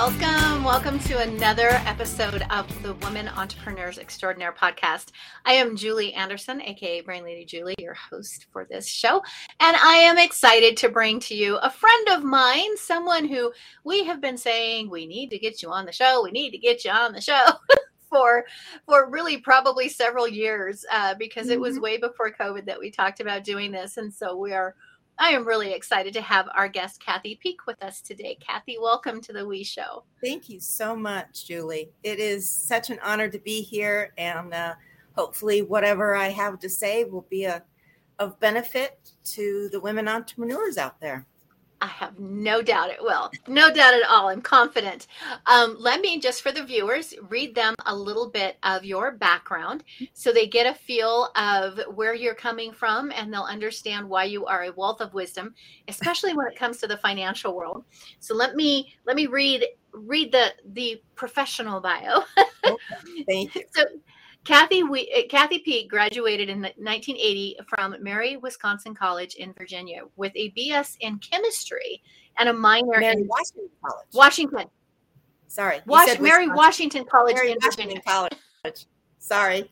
Welcome to another episode of the Women Entrepreneurs Extraordinaire podcast. I am Julie Anderson, aka Brain Lady Julie, your host for this show. And I am excited to bring to you a friend of mine, someone who we have been saying, we need to get you on the show. We need to get you on the show for really probably several years because it was way before COVID that we talked about doing this. And so I am really excited to have our guest, Kathy Peak, with us today. Kathy, welcome to the WE Show. Thank you so much, Julie. It is such an honor to be here, and hopefully whatever I have to say will be of benefit to the women entrepreneurs out there. I have no doubt it will. No doubt at all. I'm confident. Let me, just for the viewers, read them a little bit of your background so they get a feel of where you're coming from and they'll understand why you are a wealth of wisdom, especially when it comes to the financial world. So let me read the professional bio. Okay, thank you. So Kathy Peak graduated in 1980 from Mary Wisconsin College in Virginia with a BS in chemistry and a minor in Washington College. Washington. Sorry. Mary Washington College Mary in Washington Virginia. College. Sorry.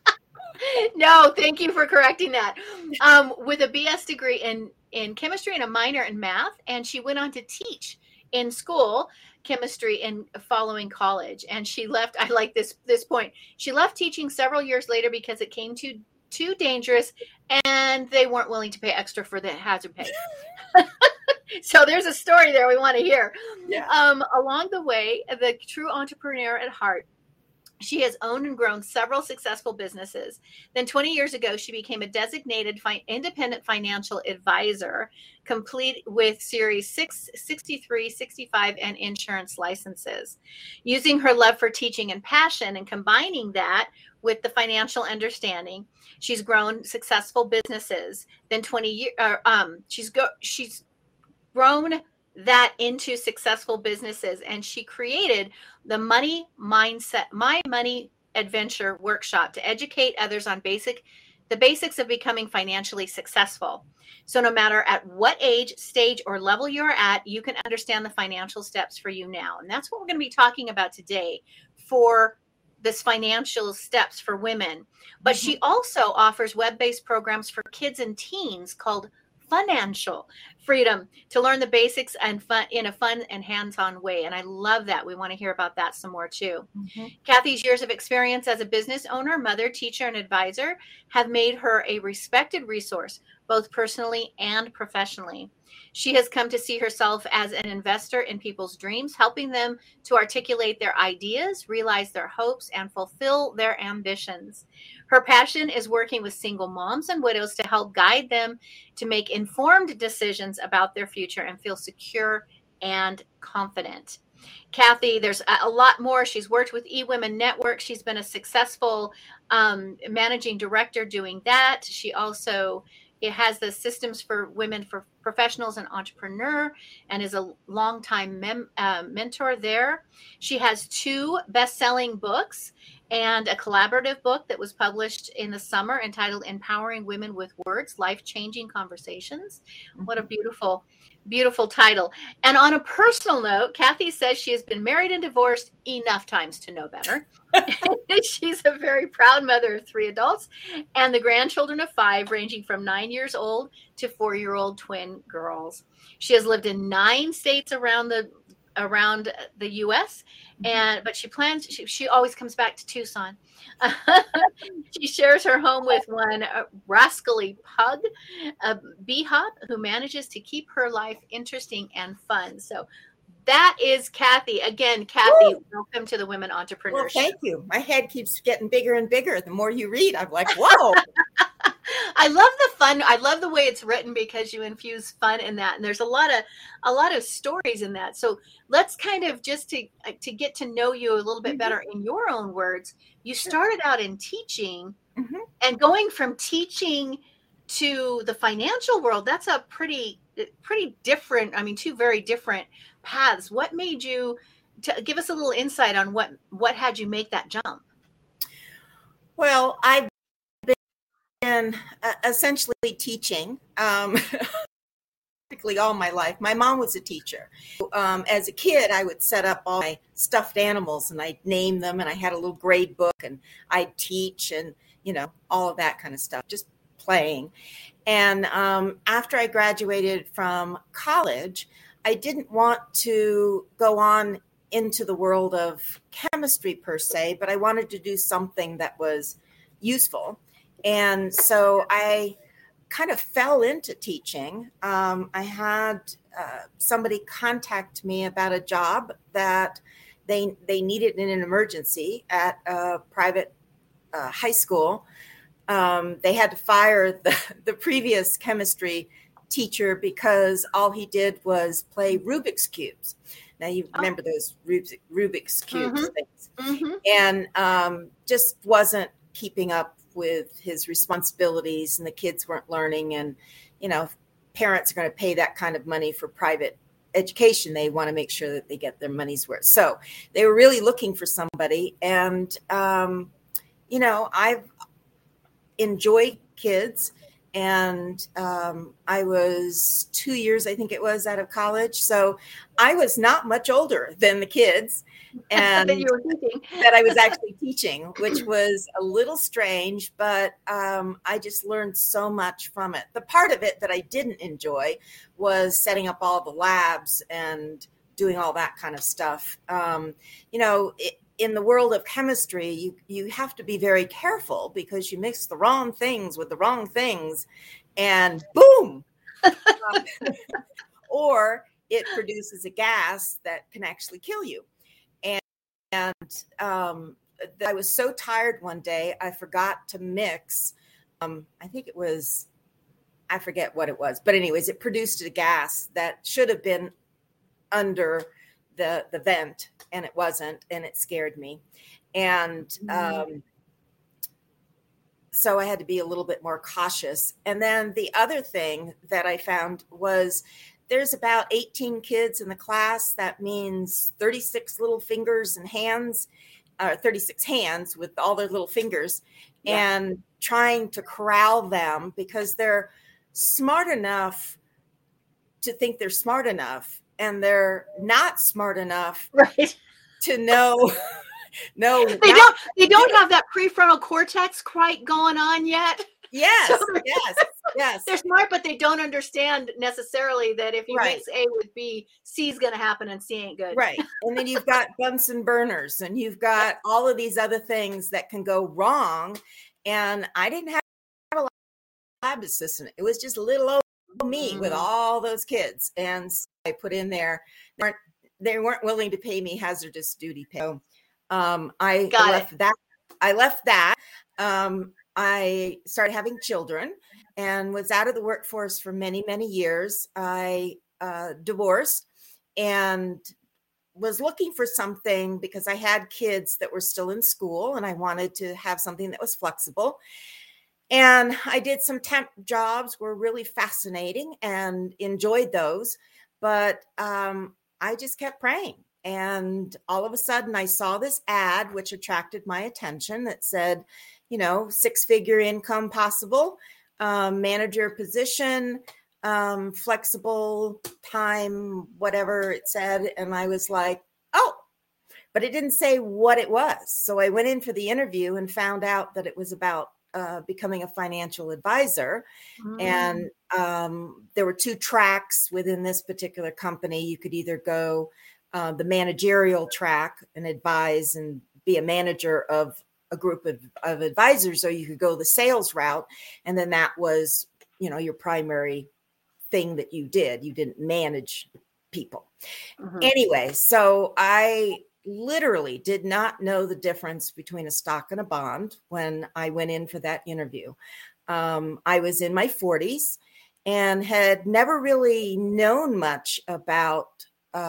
No, thank you for correcting that. With a BS degree in chemistry and a minor in math, and she went on to teach in school chemistry in following college, and she left. I like this point. She left teaching several years later because it came too dangerous, and they weren't willing to pay extra for the hazard pay. So there's a story there we want to hear. Yeah. Along the way, the true entrepreneur at heart, she has owned and grown several successful businesses. Then 20 years ago, she became a designated independent financial advisor, complete with Series 6, 63, 65, and insurance licenses. Using her love for teaching and passion and combining that with the financial understanding, she's grown successful businesses. Then 20 years, she's grown that into successful businesses, and she created the Money Mindset, My Money Adventure workshop to educate others on the basics of becoming financially successful. So no matter at what age, stage, or level you're at, you can understand the financial steps for you now. And that's what we're going to be talking about today for this financial steps for women. But she also offers web-based programs for kids and teens called Financial Freedom to learn the basics and fun in a fun and hands-on way. And I love that. We want to hear about that some more too. Kathy's years of experience as a business owner, mother, teacher, and advisor have made her a respected resource, both personally and professionally. She has come to see herself as an investor in people's dreams, helping them to articulate their ideas, realize their hopes, and fulfill their ambitions. Her passion is working with single moms and widows to help guide them to make informed decisions about their future and feel secure and confident. Kathy, there's a lot more. She's worked with eWomen Network. She's been a successful managing director doing that. She also has the Systems for Women for Professionals and Entrepreneur and is a longtime mentor there. She has 2 best-selling books and a collaborative book that was published in the summer entitled Empowering Women with Words, Life-Changing Conversations. What a beautiful, beautiful title. And on a personal note, Kathy says she has been married and divorced enough times to know better. She's a very proud mother of 3 adults and the grandchildren of 5, ranging from 9 years old to 4-year-old twin girls. She has lived in 9 states around the U.S. But she always comes back to Tucson. She shares her home with one rascally pug, a B-Hop, who manages to keep her life interesting and fun. So that is Kathy. Again, Kathy, welcome to the Women Entrepreneurs Show. Thank you. My head keeps getting bigger and bigger. The more you read, I'm like, whoa. I love the fun. I love the way it's written because you infuse fun in that. And there's a lot of stories in that. So let's kind of just to get to know you a little bit better in your own words. You started out in teaching and going from teaching to the financial world. That's a pretty different, 2 very different paths. What made you give us a little insight on what had you make that jump? Well, I've been essentially teaching practically all my life. My mom was a teacher. As a kid, I would set up all my stuffed animals and I'd name them, and I had a little grade book and I'd teach and, all of that kind of stuff, just playing. And after I graduated from college, I didn't want to go on into the world of chemistry per se, but I wanted to do something that was useful. And so I kind of fell into teaching. I had somebody contact me about a job that they needed in an emergency at a private high school. They had to fire the previous chemistry teacher because all he did was play Rubik's Cubes. Now, you remember those Rubik's Cubes things. Mm-hmm. And just wasn't keeping up with his responsibilities, and the kids weren't learning. And, parents are going to pay that kind of money for private education. They want to make sure that they get their money's worth. So they were really looking for somebody. And, I've enjoyed kids. And I was 2 years, I think it was, out of college. So I was not much older than the kids and that you were teaching. that I was actually teaching, which was a little strange, but I just learned so much from it. The part of it that I didn't enjoy was setting up all the labs and doing all that kind of stuff. In the world of chemistry, you have to be very careful because you mix the wrong things with the wrong things and boom, or it produces a gas that can actually kill you. And I was so tired one day, I forgot to mix. I forget what it was, but anyways, it produced a gas that should have been under the vent, and it wasn't, and it scared me. And so I had to be a little bit more cautious. And then the other thing that I found was there's about 18 kids in the class. That means 36 little fingers and hands, 36 hands with all their little fingers, and trying to corral them because they're smart enough to think they're smart enough, and they're not smart enough to know. No, they don't have that prefrontal cortex quite going on yet. Yes, yes. They're smart, but they don't understand necessarily that if you mix A with B, C is going to happen and C ain't good. Right. And then you've got Bunsen burners, and you've got all of these other things that can go wrong. And I didn't have a lab assistant. It was just little old me with all those kids. And so I put in there, they weren't willing to pay me hazardous duty pay. So I left that. I started having children and was out of the workforce for many, many years. I divorced and was looking for something because I had kids that were still in school and I wanted to have something that was flexible. And I did some temp jobs, were really fascinating and enjoyed those. But I just kept praying. And all of a sudden I saw this ad, which attracted my attention, that said, 6-figure income possible, manager position, flexible time, whatever it said. And I was like, oh, but it didn't say what it was. So I went in for the interview and found out that it was about becoming a financial advisor. And there were 2 tracks within this particular company. You could either go the managerial track and advise and be a manager of a group of advisors, or you could go the sales route. And then that was, your primary thing that you did. You didn't manage people. Anyway, so I literally did not know the difference between a stock and a bond when I went in for that interview. I was in my 40s and had never really known much about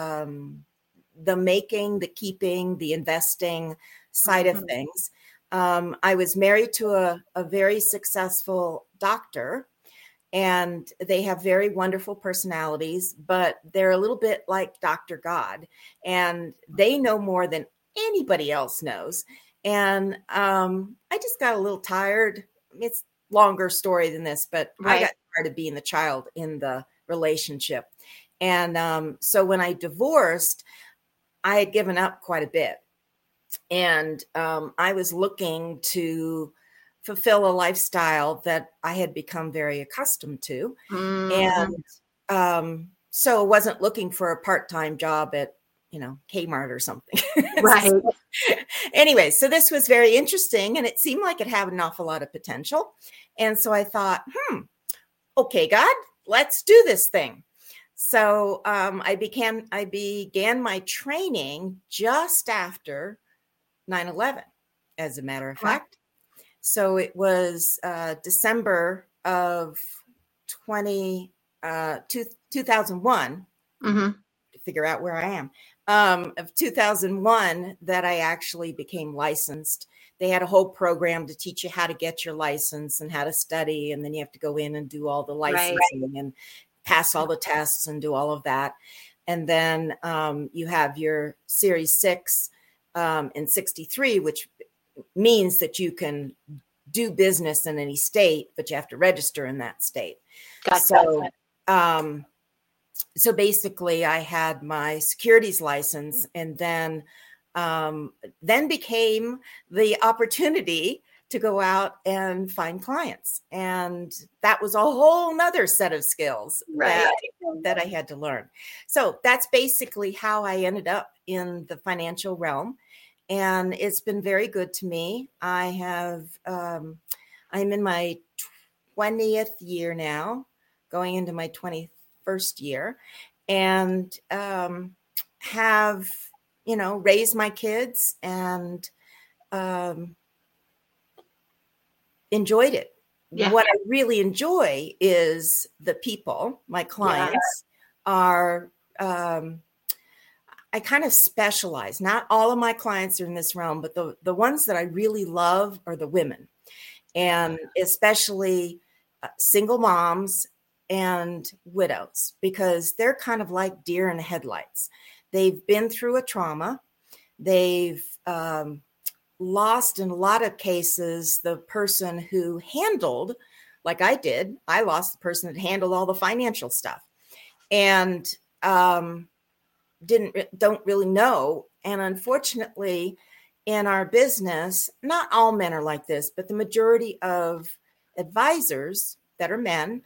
the making, the keeping, the investing side of things. I was married to a very successful doctor, and they have very wonderful personalities, but they're a little bit like Dr. God, and they know more than anybody else knows. And I just got a little tired. It's a longer story than this, but I got tired of being the child in the relationship. And so when I divorced, I had given up quite a bit. And I was looking to fulfill a lifestyle that I had become very accustomed to. Mm-hmm. And so I wasn't looking for a part-time job at, Kmart or something. Right. Anyway, so this was very interesting, and it seemed like it had an awful lot of potential. And so I thought, okay, God, let's do this thing. So I began my training just after 9/11, as a matter of fact. So it was December of 2001, Mm-hmm. to figure out where I am, of 2001, that I actually became licensed. They had a whole program to teach you how to get your license and how to study. And then you have to go in and do all the licensing and pass all the tests and do all of that. And then you have your Series 6 in 63, which means that you can do business in any state, but you have to register in that state. Gotcha. So basically I had my securities license, and then became the opportunity to go out and find clients. And that was a whole nother set of skills that I had to learn. So that's basically how I ended up in the financial realm. And it's been very good to me. I'm in my 20th year now, going into my 21st year, and have, raised my kids and enjoyed it. Yeah. What I really enjoy is the people. My clients are, I kind of specialize. Not all of my clients are in this realm, but the ones that I really love are the women, and especially single moms and widows, because they're kind of like deer in the headlights. They've been through a trauma. They've lost, in a lot of cases, the person who handled, like I did. I lost the person that handled all the financial stuff, and don't really know. And unfortunately, in our business, not all men are like this, but the majority of advisors that are men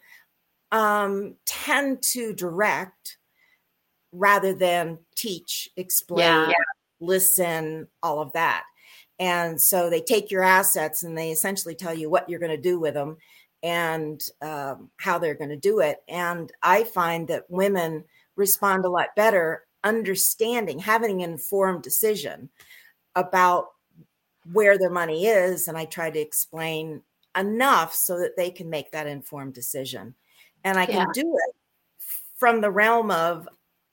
tend to direct rather than teach, explain, listen, all of that. And so they take your assets and they essentially tell you what you're going to do with them and how they're going to do it. And I find that women respond a lot better, understanding, having an informed decision about where their money is. And I try to explain enough so that they can make that informed decision. And I can do it from the realm of,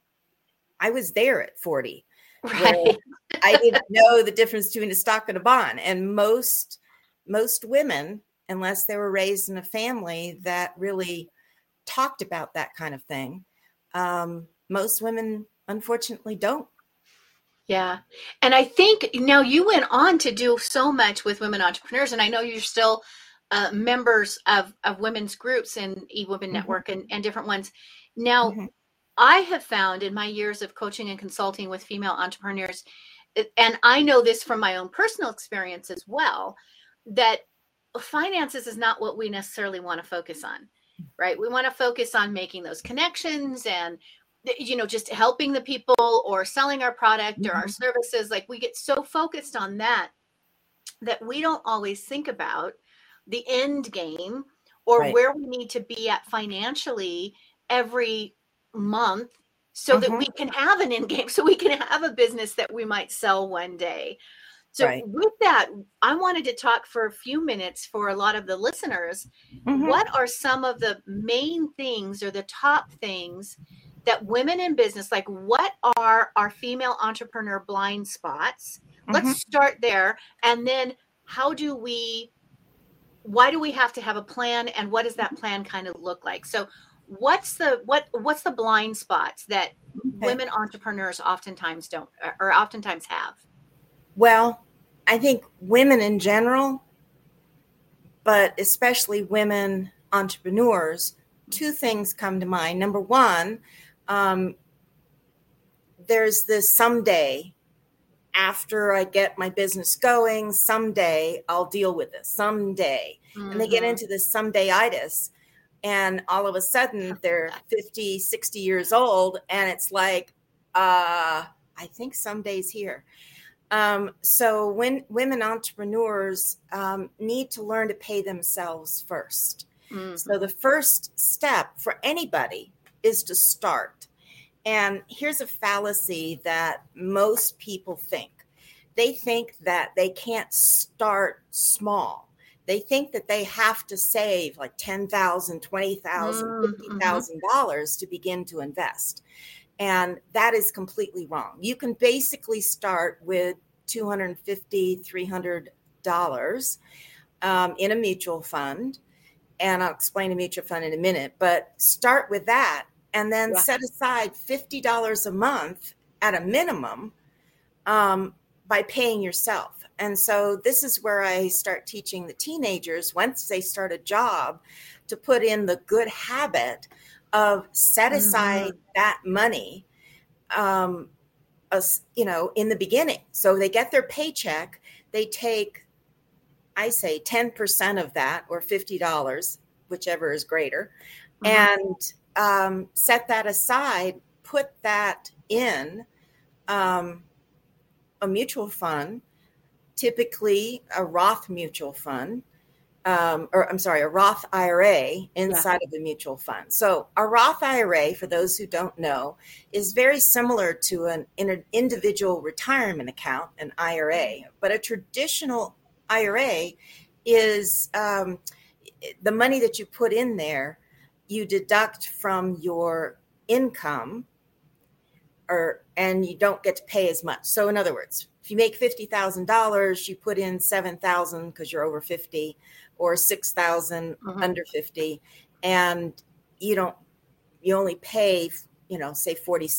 I was there at 40. Right. I didn't know the difference between a stock and a bond. And most women, unless they were raised in a family that really talked about that kind of thing, most women, unfortunately, don't. Yeah. And I think now you went on to do so much with women entrepreneurs, and I know you're still members of women's groups in eWomen Network and different ones. Now, I have found in my years of coaching and consulting with female entrepreneurs, and I know this from my own personal experience as well, that finances is not what we necessarily want to focus on, right? We want to focus on making those connections and, just helping the people or selling our product or our services. Like, we get so focused on that we don't always think about the end game or where we need to be at financially every month so that we can have an end game, so we can have a business that we might sell one day. So with that, I wanted to talk for a few minutes for a lot of the listeners. What are some of the main things or the top things that women in business, like what are our female entrepreneur blind spots? Let's start there. And then why do we have to have a plan, and what does that plan kind of look like? So what's the blind spots that women entrepreneurs oftentimes don't, or oftentimes have? Well, I think women in general, but especially women entrepreneurs, two things come to mind. Number one, there's this someday, after I get my business going, someday I'll deal with this someday. And they get into this someday-itis, and all of a sudden they're 50, 60 years old. And it's like, I think someday's here. So when women entrepreneurs need to learn to pay themselves first. So the first step for anybody is to start. And here's a fallacy that most people think. They think that they can't start small. They think that they have to save like $10,000, $20,000, $50,000 to begin to invest. And that is completely wrong. You can basically start with $250, $300 in a mutual fund. And I'll explain a mutual fund in a minute, but start with that and then set aside $50 a month at a minimum by paying yourself. And so this is where I start teaching the teenagers, once they start a job, to put in the good habit of set aside that money, in the beginning. So they get their paycheck, they take, I say 10% of that, or $50, whichever is greater, and set that aside, put that in a mutual fund, typically a Roth mutual fund, a Roth IRA inside of a mutual fund. So a Roth IRA, for those who don't know, is very similar to an individual retirement account, an IRA, but a traditional IRA is the money that you put in there, you deduct from your income, and you don't get to pay as much. So in other words, if you make $50,000, you put in $7,000 because you're over 50, or $6,000 under 50, and you only pay, say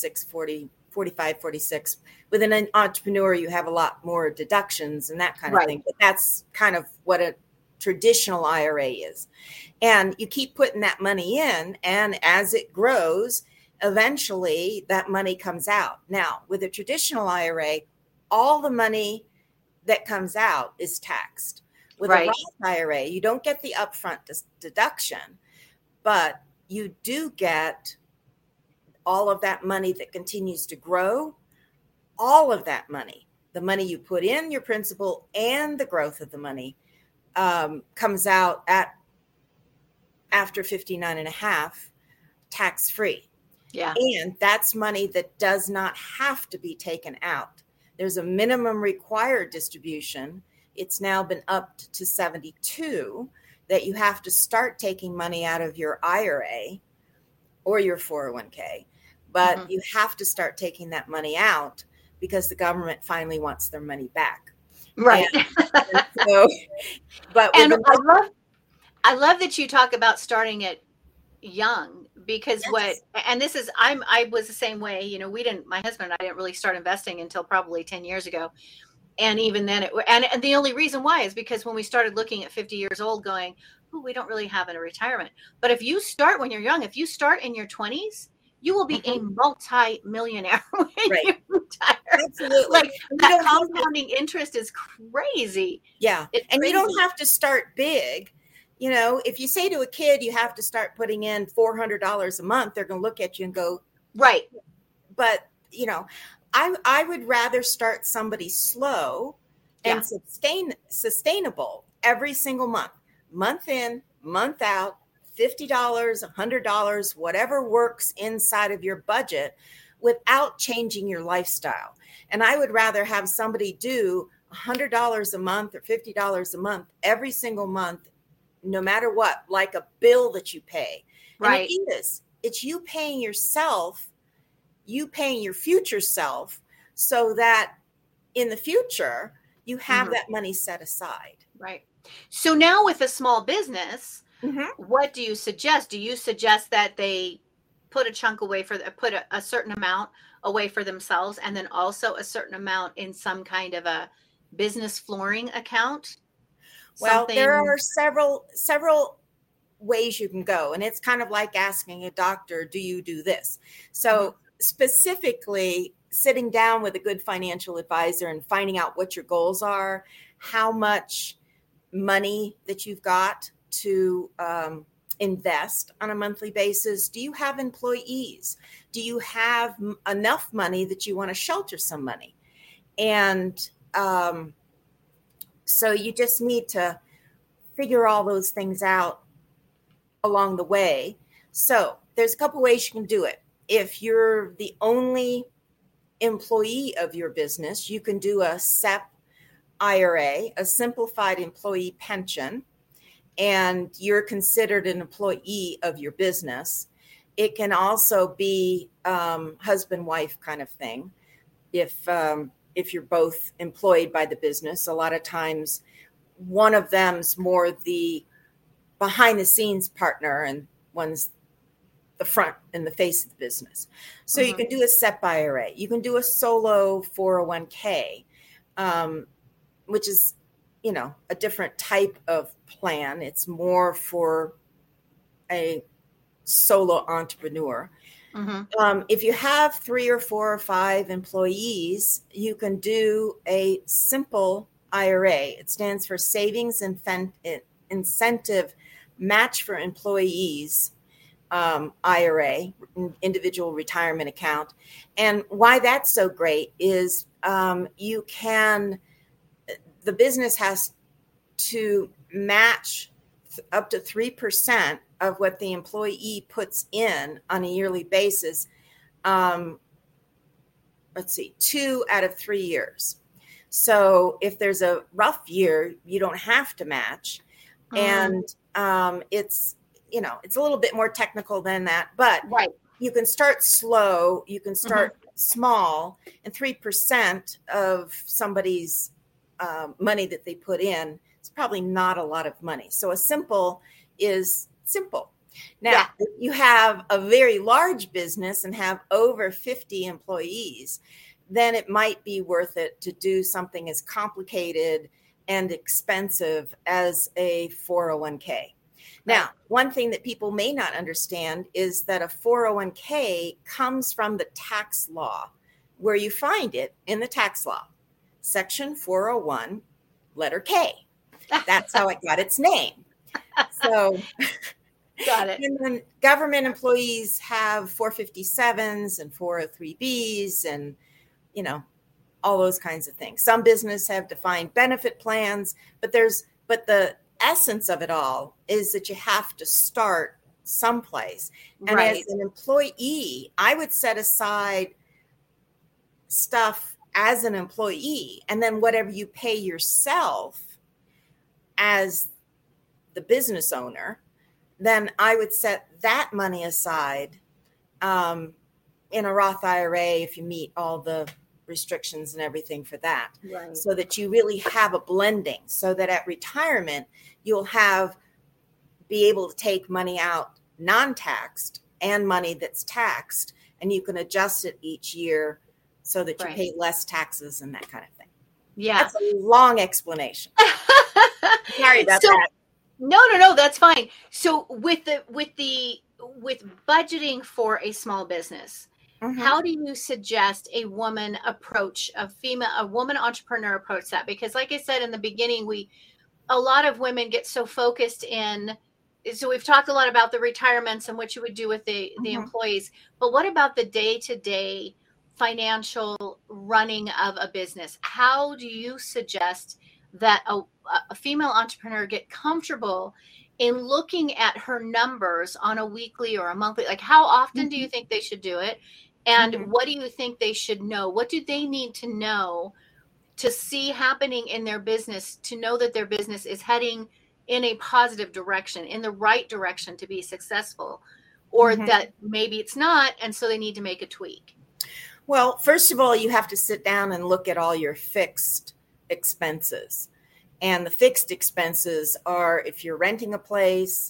45, 46. With an entrepreneur, you have a lot more deductions and that kind of thing. But that's kind of what a traditional IRA is. And you keep putting that money in, and as it grows, eventually that money comes out. Now, with a traditional IRA, all the money that comes out is taxed. With a Roth IRA, you don't get the upfront deduction, but you do get all of that money that continues to grow. All of that money, the money you put in, your principal, and the growth of the money comes out after 59 and a half, tax-free. Yeah. And that's money that does not have to be taken out. There's a minimum required distribution. It's now been upped to 72 that you have to start taking money out of your IRA or your 401k. But you have to start taking that money out because the government finally wants their money back. Right. I love that you talk about starting it young, because I was the same way. My husband and I didn't really start investing until probably 10 years ago. And even then and the only reason why is because when we started looking at 50 years old going, we don't really have a retirement. But if you start when you're young, if you start in your 20s, you will be a multi-millionaire when you retire. Absolutely. Like that compounding interest is crazy. Yeah. And you don't have to start big. If you say to a kid, you have to start putting in $400 a month, they're going to look at you and go, right. But, I would rather start somebody slow and sustainable every single month in, month out, $50, $100, whatever works inside of your budget without changing your lifestyle. And I would rather have somebody do $100 a month or $50 a month every single month, no matter what, like a bill that you pay. Right. And it's you paying yourself, you paying your future self, so that in the future you have that money set aside. Right. So now with a small business, what do you suggest? Do you suggest that they put a chunk away put a certain amount away for themselves, and then also a certain amount in some kind of a business flooring account? Well, there are several ways you can go. And it's kind of like asking a doctor, do you do this? So specifically sitting down with a good financial advisor and finding out what your goals are, how much money that you've got to invest on a monthly basis. Do you have employees? Do you have enough money that you want to shelter some money? And so you just need to figure all those things out along the way. So there's a couple ways you can do it. If you're the only employee of your business, you can do a SEP IRA, a simplified employee pension, and you're considered an employee of your business. It can also be husband-wife kind of thing. If you're both employed by the business, a lot of times one of them's more the behind-the-scenes partner and one's the front and the face of the business. So you can do a SEP IRA. You can do a solo 401k, which is, a different type of plan. It's more for a solo entrepreneur. If you have 3 or 4 or 5 employees, you can do a simple IRA. It stands for Savings Incentive Match for Employees IRA, individual retirement account. And why that's so great is the business has to match up to 3% of what the employee puts in on a yearly basis. 2 out of 3 years. So if there's a rough year, you don't have to match. And it's a little bit more technical than that, but you can start slow, you can start small, and 3% of somebody's money that they put in, it's probably not a lot of money. So a simple is simple. Now, if you have a very large business and have over 50 employees, then it might be worth it to do something as complicated and expensive as a 401k. Now, one thing that people may not understand is that a 401k comes from the tax law, where you find it in the tax law, Section 401, letter K. That's how it got its name. So, got it. And then government employees have 457s and 403bs and, all those kinds of things. Some businesses have defined benefit plans, but the essence of it all is that you have to start someplace. And as an employee, I would set aside stuff as an employee, and then whatever you pay yourself as the business owner, then I would set that money aside in a Roth IRA if you meet all the restrictions and everything for that, so that you really have a blending, so that at retirement you'll be able to take money out non-taxed and money that's taxed, and you can adjust it each year so that you pay less taxes and that kind of thing. That's a long explanation. Sorry about that. No, that's fine. So with budgeting for a small business, how do you suggest a woman entrepreneur approach that? Because like I said in the beginning, a lot of women get so focused so we've talked a lot about the retirements and what you would do with the employees, but what about the day-to-day financial running of a business? How do you suggest that a female entrepreneur get comfortable in looking at her numbers on a weekly or a monthly? Like, how often do you think they should do it? And what do you think they should know? What do they need to know to see happening in their business, to know that their business is heading in a positive direction, in the right direction to be successful, or that maybe it's not, and so they need to make a tweak? Well, first of all, you have to sit down and look at all your fixed expenses. And the fixed expenses are if you're renting a place,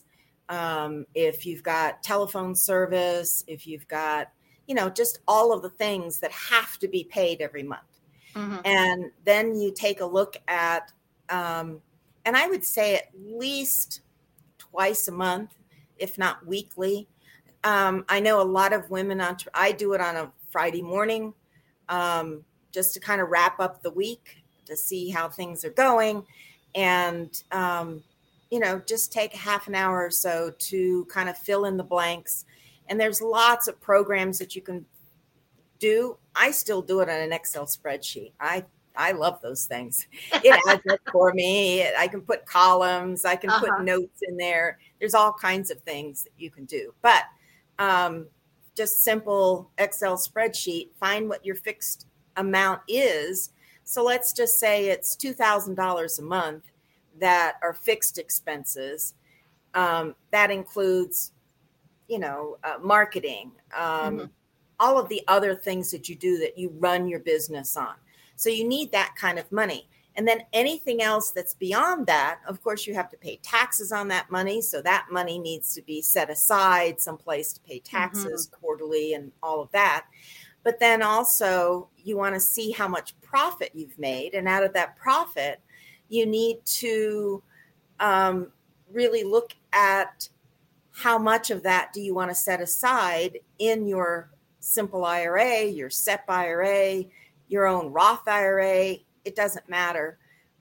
if you've got telephone service, if you've got, just all of the things that have to be paid every month. And then you take a look at, and I would say at least twice a month, if not weekly. I know a lot of women, I do it on a Friday morning, just to kind of wrap up the week to see how things are going. And, just take a half an hour or so to kind of fill in the blanks. And there's lots of programs that you can do. I still do it on an Excel spreadsheet. I love those things. It adds up for me. I can put columns. I can put notes in there. There's all kinds of things that you can do. But just simple Excel spreadsheet, find what your fixed amount is. So let's just say it's $2,000 a month that are fixed expenses. That includes, marketing, all of the other things that you do that you run your business on. So you need that kind of money. And then anything else that's beyond that, of course, you have to pay taxes on that money. So that money needs to be set aside someplace to pay taxes quarterly and all of that. But then also you want to see how much profit you've made. And out of that profit, you need to really look at how much of that do you want to set aside in your simple IRA, your SEP IRA, your own Roth IRA. It doesn't matter.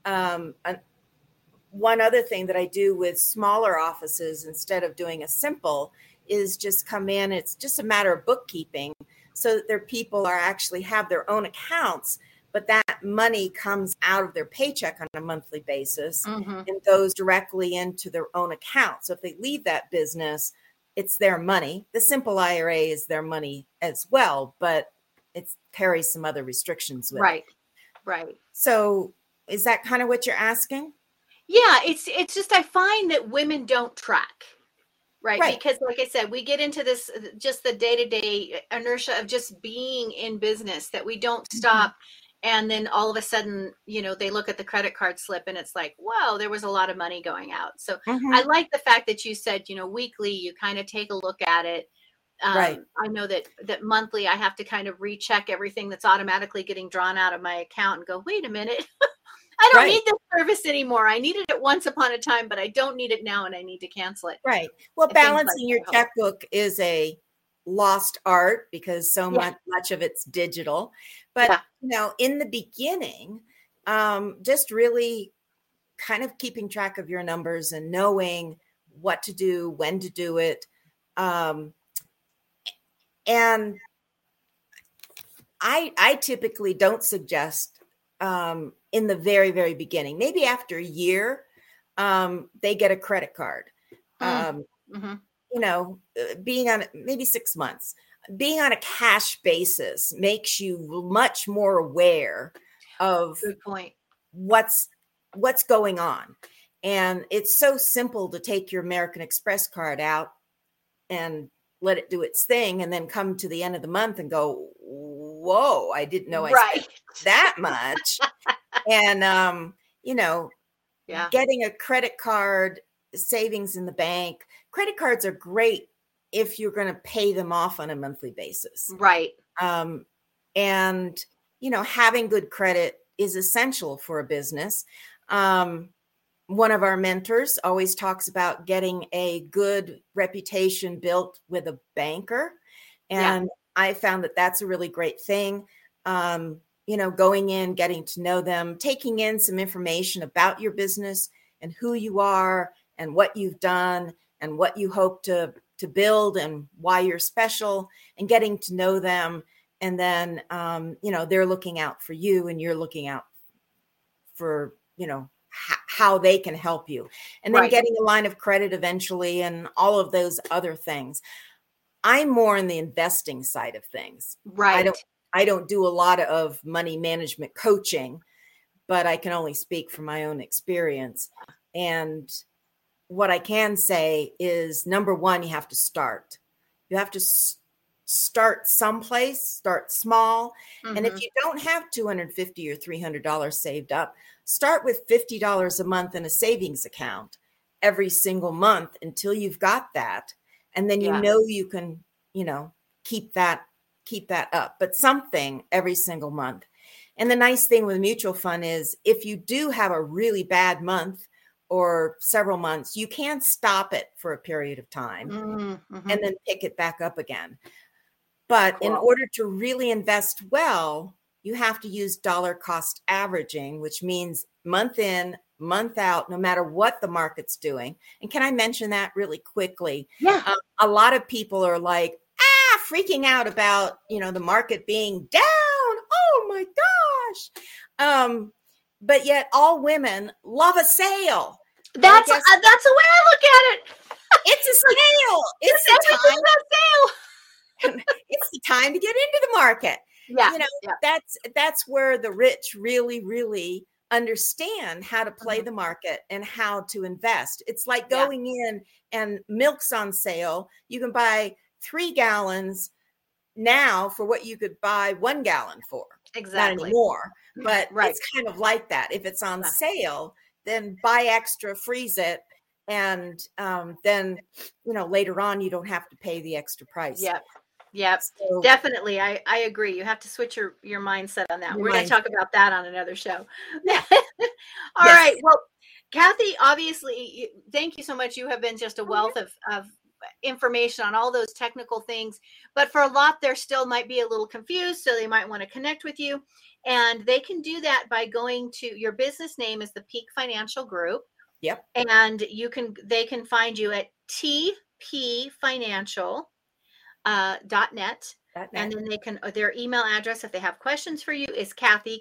One other thing that I do with smaller offices, instead of doing a simple, is just come in. It's just a matter of bookkeeping, so that their people are actually have their own accounts, but that money comes out of their paycheck on a monthly basis and goes directly into their own account. So if they leave that business, it's their money. The simple IRA is their money as well, but it carries some other restrictions with it. Right. So is that kind of what you're asking? Yeah, it's just I find that women don't track. Right. Because like I said, we get into this, just the day-to-day inertia of just being in business, that we don't stop. And then all of a sudden, they look at the credit card slip and it's like, whoa, there was a lot of money going out. So I like the fact that you said, weekly, you kind of take a look at it. I know that monthly I have to kind of recheck everything that's automatically getting drawn out of my account and go, wait a minute. I don't need this service anymore. I needed it once upon a time, but I don't need it now and I need to cancel it. Right. Well, balancing your checkbook is a lost art because so much of it's digital. But, in the beginning, just really kind of keeping track of your numbers and knowing what to do, when to do it. And I typically don't suggest in the very, very beginning, maybe after a year, they get a credit card. Being on maybe 6 months, being on a cash basis makes you much more aware of what's going on. And it's so simple to take your American Express card out and let it do its thing and then come to the end of the month and go, whoa, I didn't know I spent that much. And, getting a credit card, savings in the bank, credit cards are great if you're going to pay them off on a monthly basis. Right. And, having good credit is essential for a business. One of our mentors always talks about getting a good reputation built with a banker. And I found that that's a really great thing. Going in, getting to know them, taking in some information about your business and who you are and what you've done and what you hope to build and why you're special, and getting to know them. And then, they're looking out for you and you're looking out for, how they can help you. And then getting a line of credit eventually and all of those other things. I'm more in the investing side of things. Right. I don't do a lot of money management coaching, but I can only speak from my own experience. And what I can say is, number one, you have to start. You have to start someplace, start small. And if you don't have $250 or $300 saved up, start with $50 a month in a savings account every single month until you've got that. And then you can, keep that up, but something every single month. And the nice thing with a mutual fund is if you do have a really bad month or several months, you can stop it for a period of time Mm-hmm. and then pick it back up again. But in order to really invest well, you have to use dollar cost averaging, which means month in, month out, no matter what the market's doing. And can I mention that really quickly? Yeah. A lot of people are like, freaking out about, the market being down. Oh my gosh. But yet all women love a sale. That's the way I look at it. It's a sale. It's the time. It's the time to get into the market. Yeah. That's where the rich really, really understand how to play the market and how to invest. It's like going in and milk's on sale. You can buy 3 gallons now for what you could buy 1 gallon for. Exactly. Not anymore, but it's kind of like that. If it's on sale, then buy extra, freeze it. And then, later on, you don't have to pay the extra price. Yep. So, definitely. I agree. You have to switch your mindset on that. We're going to talk about that on another show. All right. Well, Kathy, obviously, thank you so much. You have been just a wealth of information on all those technical things, but for a lot, there still might be a little confused. So they might want to connect with you, and they can do that by going to your business name is the Peak Financial Group. Yep. And they can find you at tpfinancial.net. And then they can, their email address, if they have questions for you, is Kathy,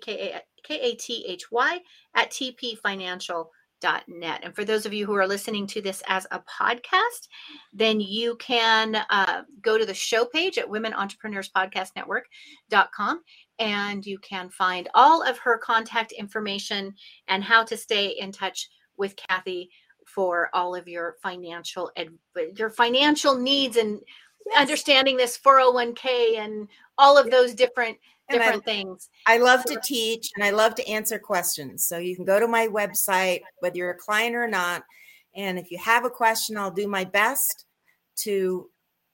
Kathy at tpfinancial.net. And for those of you who are listening to this as a podcast, then you can go to the show page at womenentrepreneurspodcastnetwork.com, and you can find all of her contact information and how to stay in touch with Kathy for all of your financial needs and understanding this 401k and all of those different things. I love to teach and I love to answer questions. So you can go to my website, whether you're a client or not. And if you have a question, I'll do my best to,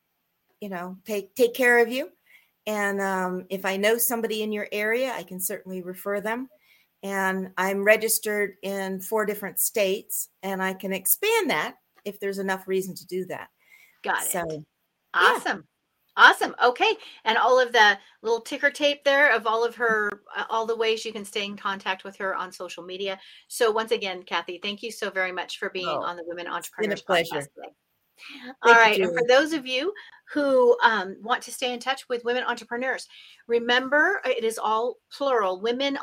take care of you. And if I know somebody in your area, I can certainly refer them. And I'm registered in 4 different states, and I can expand that if there's enough reason to do that. Got it. Awesome. Awesome. Okay. And all of the little ticker tape there of all of her, all the ways you can stay in contact with her on social media. So once again, Kathy, thank you so very much for being on the Women Entrepreneurs Podcast today. All right. And for those of you who want to stay in touch with women entrepreneurs, remember it is all plural,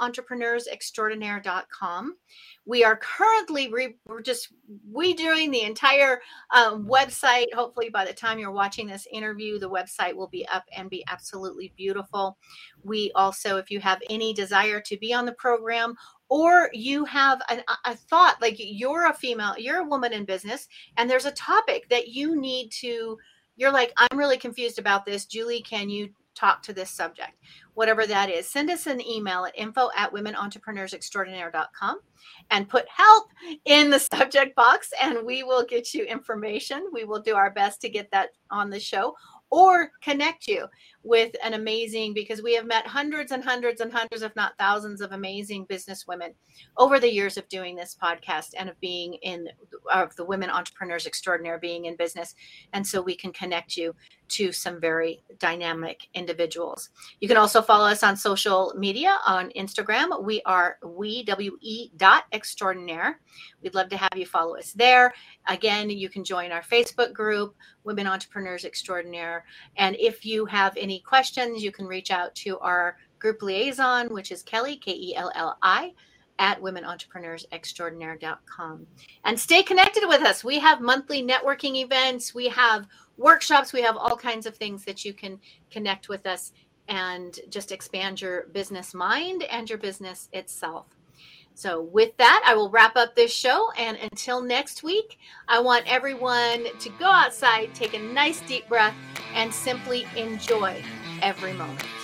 womenentrepreneursextraordinaire.com. We are currently redoing the entire website. Hopefully by the time you're watching this interview, the website will be up and be absolutely beautiful. We also, if you have any desire to be on the program, or you have a thought, like you're a woman in business, and there's a topic that you need to, you're like, I'm really confused about this. Julie, can you talk to this subject? Whatever that is, send us an email at info@womenentrepreneursextraordinaire.com and put help in the subject box, and we will get you information. We will do our best to get that on the show, or connect you with an amazing, because we have met hundreds and hundreds and hundreds, if not thousands, of amazing business women over the years of doing this podcast and of being of the Women Entrepreneurs Extraordinaire, being in business. And so we can connect you to some very dynamic individuals. You can also follow us on social media. On Instagram, we are we.extraordinaire. We'd love to have you follow us there. Again, you can join our Facebook group, Women Entrepreneurs Extraordinaire. And if you have any questions, you can reach out to our group liaison, which is Kelly, Kelli, at womenentrepreneursextraordinaire.com. And stay connected with us. We have monthly networking events. We have workshops. We have all kinds of things that you can connect with us and just expand your business mind and your business itself. So with that, I will wrap up this show. And until next week, I want everyone to go outside, take a nice deep breath, and simply enjoy every moment.